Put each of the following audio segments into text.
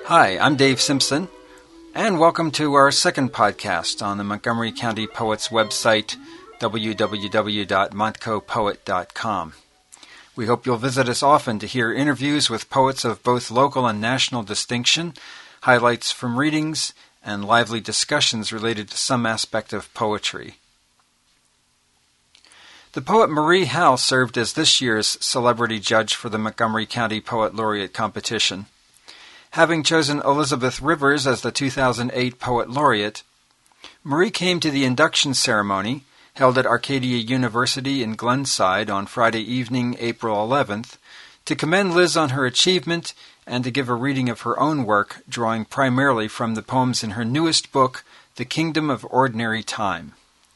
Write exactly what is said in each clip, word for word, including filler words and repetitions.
Hi, I'm Dave Simpson, and welcome to our second podcast on the Montgomery County Poets website, w w w dot montco poet dot com. We hope you'll visit us often to hear interviews with poets of both local and national distinction, highlights from readings, and lively discussions related to some aspect of poetry. The poet Marie Howe served as this year's celebrity judge for the Montgomery County Poet Laureate competition. Having chosen Elizabeth Rivers as the two thousand eight Poet Laureate, Marie came to the induction ceremony, held at Arcadia University in Glenside on Friday evening, April eleventh, to commend Liz on her achievement and to give a reading of her own work, drawing primarily from the poems in her newest book, The Kingdom of Ordinary Time.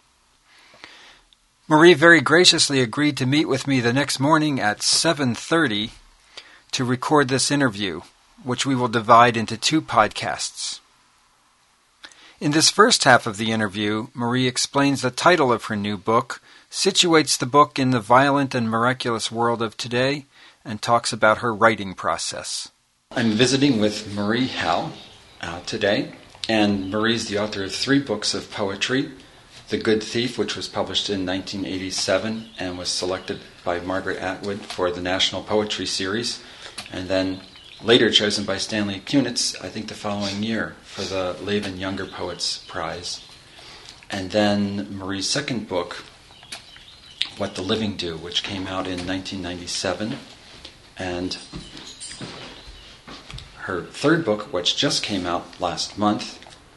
Marie very graciously agreed to meet with me the next morning at seven thirty to record this interview, which we will divide into two podcasts. In this first half of the interview, Marie explains the title of her new book, situates the book in the violent and miraculous world of today, and talks about her writing process. I'm visiting with Marie Howe uh, today, and Marie's the author of three books of poetry. The Good Thief, which was published in nineteen eighty-seven and was selected by Margaret Atwood for the National Poetry Series, and then later chosen by Stanley Kunitz, I think the following year, for the Laban Younger Poets Prize. And then Marie's second book, What the Living Do, which came out in nineteen ninety-seven. And her third book, which just came out last month,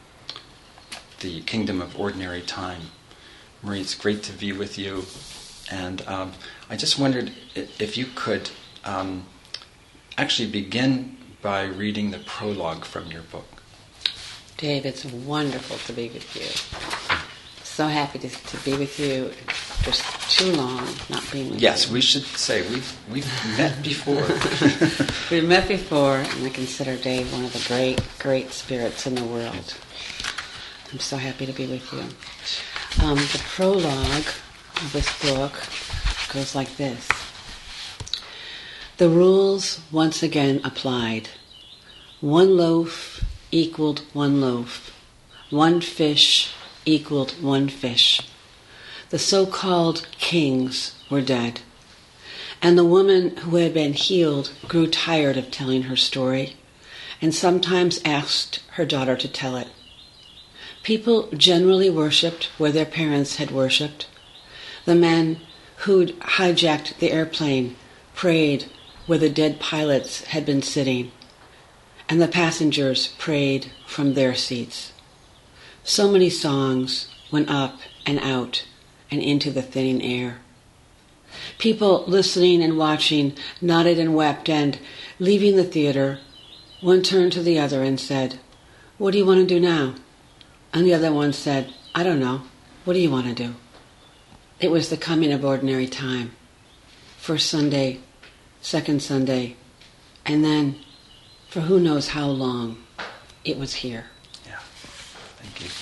The Kingdom of Ordinary Time. Marie, it's great to be with you. And um, I just wondered if you could Um, actually begin by reading the prologue from your book. Dave, it's wonderful to be with you. So happy to, to be with you. Just too long not being with yes, you. Yes, we should say we've we've met before. We've met before, and I consider Dave one of the great, great spirits in the world. I'm so happy to be with you. Um, the prologue of this book goes like this. The rules once again applied. One loaf equaled one loaf. One fish equaled one fish. The so-called kings were dead. And the woman who had been healed grew tired of telling her story and sometimes asked her daughter to tell it. People generally worshipped where their parents had worshipped. The men who'd hijacked the airplane prayed where the dead pilots had been sitting, and the passengers prayed from their seats. So many songs went up and out and into the thinning air. People listening and watching nodded and wept, and, leaving the theater, one turned to the other and said, "What do you want to do now?" And the other one said, "I don't know. What do you want to do?" It was the coming of ordinary time. First Sunday, second Sunday, and then, for who knows how long, it was here. Yeah, thank you.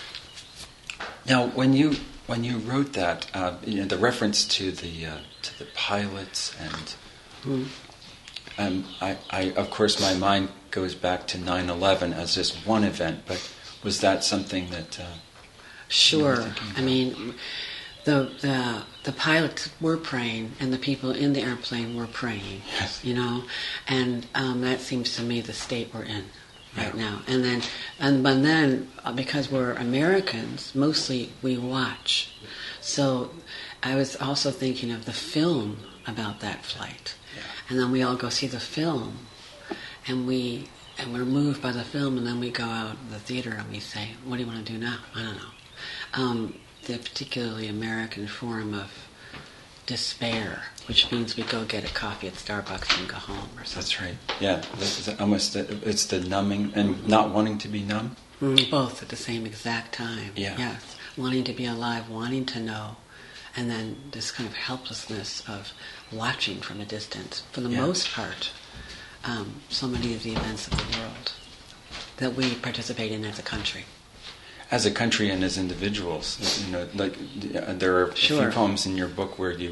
Now, when you when you wrote that, uh, you know, the reference to the uh, to the pilots, and mm. um, I, I, of course, my mind goes back to nine eleven as just one event. But was that something that? Uh, sure. You were thinking about? I mean. The, the the pilots were praying, and the people in the airplane were praying. Yes. You know, and um, that seems to me the state we're in right yeah. now. And then, and but then because we're Americans, mostly we watch. So I was also thinking of the film about that flight, yeah. and then we all go see the film, and we and we're moved by the film, and then we go out of the theater and we say, "What do you want to do now?" I don't know. Um, the particularly American form of despair, which means we go get a coffee at Starbucks and go home or something. That's right. Yeah, it's almost it's the numbing and not wanting to be numb. Mm, both at the same exact time. Yeah. Yes, wanting to be alive, wanting to know, and then this kind of helplessness of watching from a distance. For the yeah. most part, um, so many of the events of the world that we participate in as a country. As a country and as individuals, you know, like there are a sure. few poems in your book where you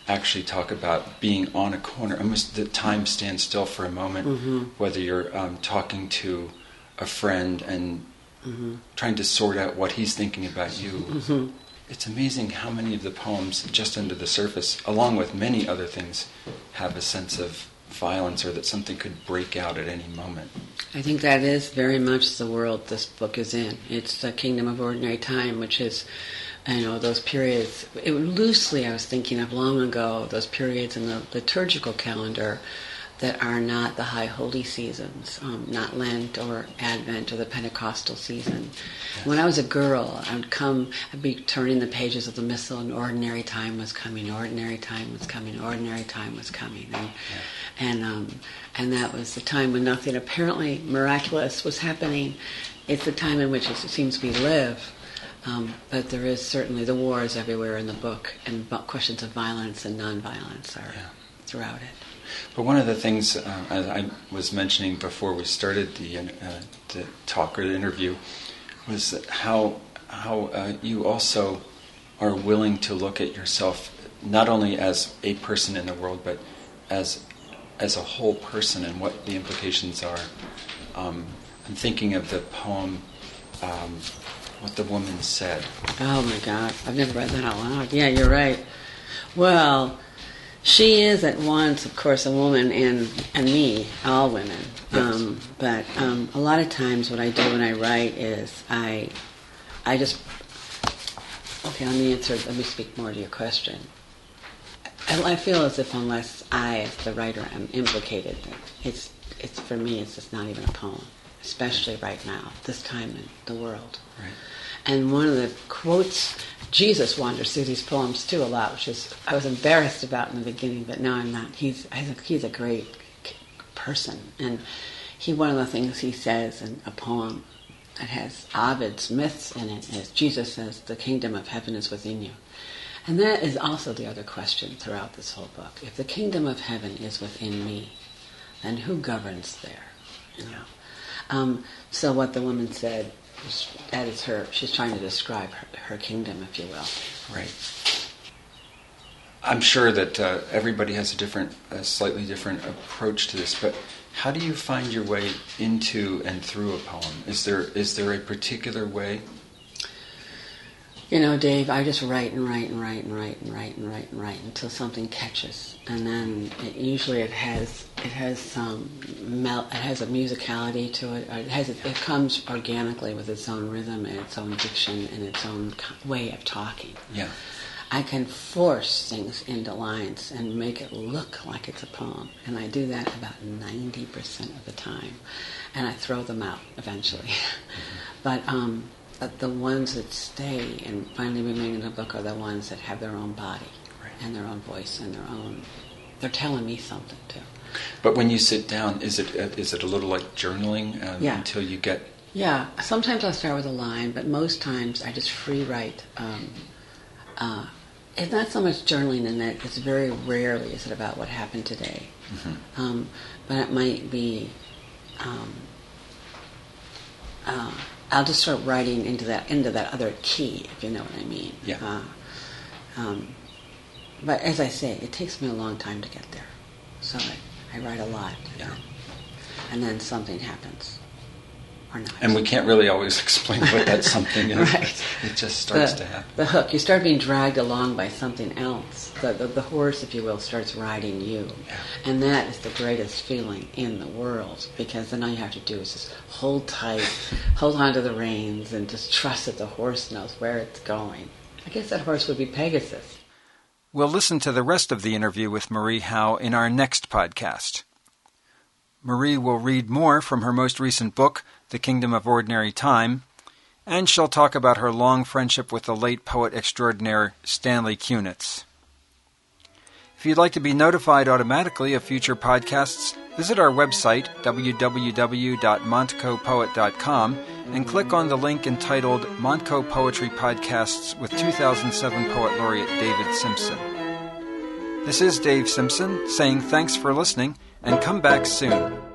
actually talk about being on a corner. Almost the time stands still for a moment, mm-hmm. whether you're um, talking to a friend and mm-hmm. trying to sort out what he's thinking about you. Mm-hmm. It's amazing how many of the poems, just under the surface, along with many other things, have a sense of violence or that something could break out at any moment. I think that is very much the world this book is in. It's the kingdom of ordinary time, which is, you know, those periods. It, loosely, I was thinking of long ago, those periods in the liturgical calendar that are not the high holy seasons, um, not Lent or Advent or the Pentecostal season. Yes. When I was a girl, I would come, I'd be turning the pages of the Missal, and ordinary time was coming, ordinary time was coming, ordinary time was coming. And, yeah. and, um, and that was the time when nothing apparently miraculous was happening. It's the time in which it seems we live. Um, but there is certainly the wars everywhere in the book, and questions of violence and nonviolence are yeah. throughout it. But one of the things, uh, as I was mentioning before we started the, uh, the talk or the interview, was how how uh, you also are willing to look at yourself not only as a person in the world, but as as a whole person, and what the implications are. Um, I'm thinking of the poem, um, What the Woman Said. Oh my God, I've never read that out loud. Yeah, you're right. Well, she is at once, of course, a woman and, and me, all women. Yes. Um, but um, a lot of times what I do when I write is I I just... Okay, let me answer, let me speak more to your question. I, I feel as if unless I, as the writer, am implicated, it's, it's for me, it's just not even a poem, especially right now, this time in the world. Right. And one of the quotes, Jesus wanders through these poems too a lot, which is I was embarrassed about in the beginning, but now I'm not. He's I think he's a great person, and he one of the things he says in a poem that has Ovid's myths in it is Jesus says, "The kingdom of heaven is within you," and that is also the other question throughout this whole book. If the kingdom of heaven is within me, then who governs there? You know. Um, so what the woman said. That is her, she's trying to describe her, her kingdom, if you will. Right. I'm sure that uh, everybody has a different, a slightly different approach to this, but how do you find your way into and through a poem? Is there is there a particular way? You know, Dave, I just write and write and write and write and write and write and write until something catches, and then it, usually it has it has some mel- it has a musicality to it. It has it, it comes organically with its own rhythm and its own diction and its own way of talking. Yeah, I can force things into lines and make it look like it's a poem, and I do that about ninety percent of the time, and I throw them out eventually. Mm-hmm. But um. But the ones that stay and finally remain in the book are the ones that have their own body right. and their own voice and their own... They're telling me something, too. But when you sit down, is it is it a little like journaling um, yeah. until you get... Yeah. Sometimes I'll start with a line, but most times I just free write. Um, uh, it's not so much journaling in that it's very rarely is it about what happened today. Mm-hmm. Um, but it might be... Um, uh, I'll just start writing into that into that other key, if you know what I mean. Yeah. Uh, um, but as I say, it takes me a long time to get there. So I, I write a lot. Yeah. And then something happens. Or not. And we can't really always explain what that something is. Right. It just starts the, to happen. The hook. You start being dragged along by something else. The, the, the horse, if you will, starts riding you. Yeah. And that is the greatest feeling in the world, because then all you have to do is just hold tight, hold on to the reins, and just trust that the horse knows where it's going. I guess that horse would be Pegasus. We'll listen to the rest of the interview with Marie Howe in our next podcast. Marie will read more from her most recent book, The Kingdom of Ordinary Time, and she'll talk about her long friendship with the late poet extraordinaire Stanley Kunitz. If you'd like to be notified automatically of future podcasts, visit our website, w w w dot montco poet dot com, and click on the link entitled Montco Poetry Podcasts with two thousand seven Poet Laureate David Simpson. This is Dave Simpson saying thanks for listening, and come back soon.